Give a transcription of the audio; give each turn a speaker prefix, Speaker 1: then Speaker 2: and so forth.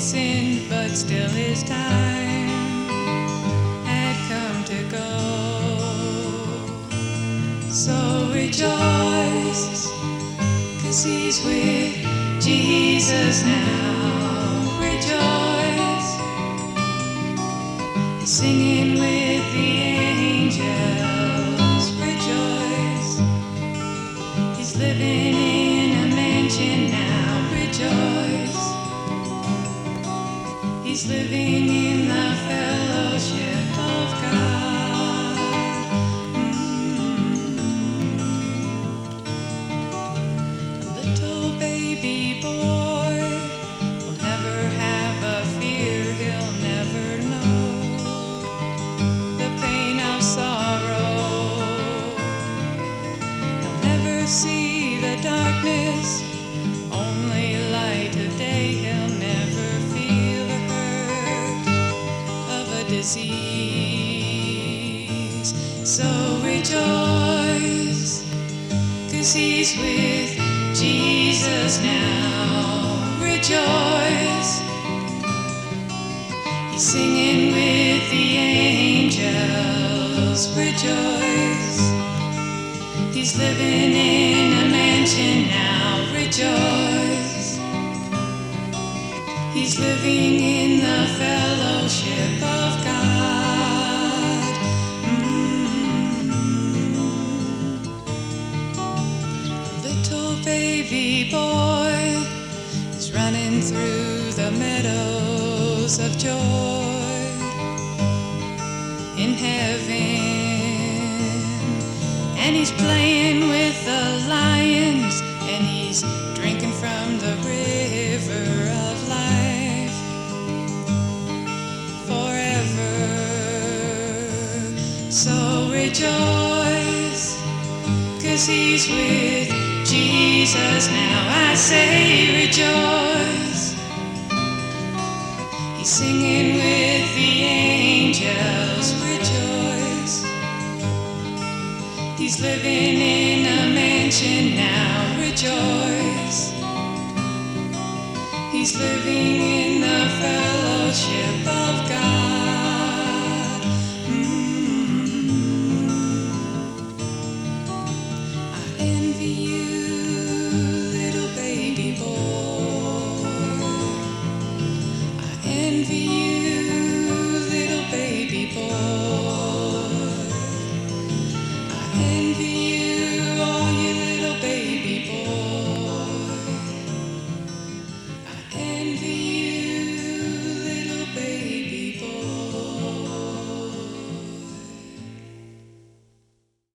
Speaker 1: sin, but still his time had come to go. So rejoice, 'cause he's with Jesus now. Rejoice, he's singing with the angels. Rejoice, he's living in a mansion now. Rejoice, he's living in the fellowship of God. A little baby boy will never have a fear, he'll never know the pain of sorrow. He'll never see the darkness, only light of day. He'll never feel the hurt of a disease. So rejoice, 'cause he's with Jesus now. Rejoice, he's singing with the angels. Rejoice, he's living in a mansion now. Rejoice, he's living in the fellowship of God. Little baby boy is running through the meadows of joy in heaven, and he's playing with the lions, and he's drinking from the river of life forever. So rejoice, 'cause he's with Jesus now. I say rejoice, he's singing with the angels. Rejoice, he's living in a mansion now. Rejoice, he's living in the fellowship of God. I envy you